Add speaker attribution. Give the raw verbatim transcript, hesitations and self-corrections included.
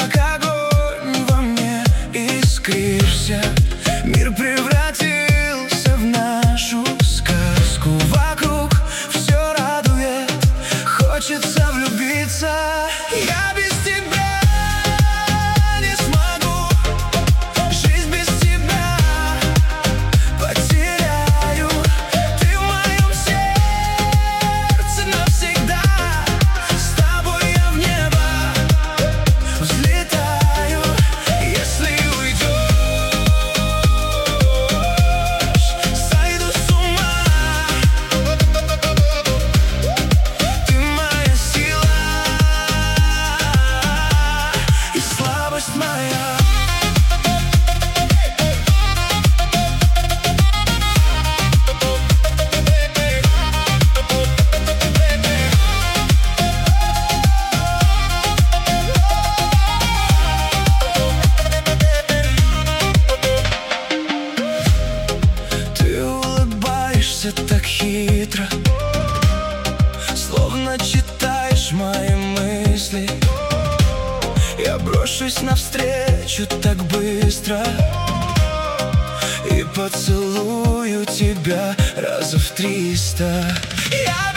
Speaker 1: как огонь во мне искришься. Мир превратился в нашу сказку. Вокруг все радует, хочется влюбиться. Я без тебя не смогу, жизнь без тебя потеряю. Ты в моем сердце навсегда, с тобой я в небо взлетаю. Если уйдешь, сойду с ума. Ты моя сила и слабость моя. Ты улыбаешься так хитро, словно читаешь мои мысли. Я брошусь навстречу так быстро и поцелую тебя раза в триста. Я